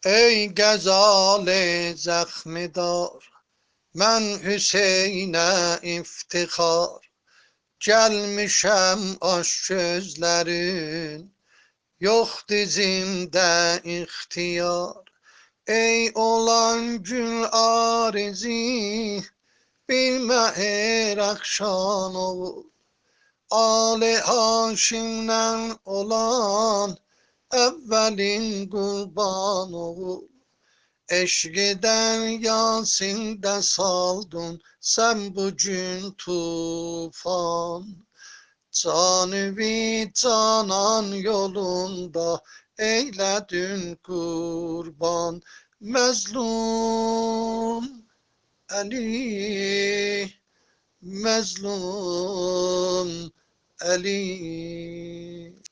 Ey gazale zəxmidar, mən Hüseynə iftixar, gəlmişəm aş gözlərin, yox dizimdə ixtiyar. Ey olan gül arizi, bilmə her axşam olur, Ali Haşimdən olan əvvəlin qurban olur. Eşqedən Yasində saldın sən bugün tufan, Canıvi canan yolunda eylədin qurban. Məzlum Əli, məzlum Əli.